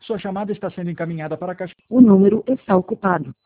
Sua chamada está sendo encaminhada para a caixa. O número está ocupado.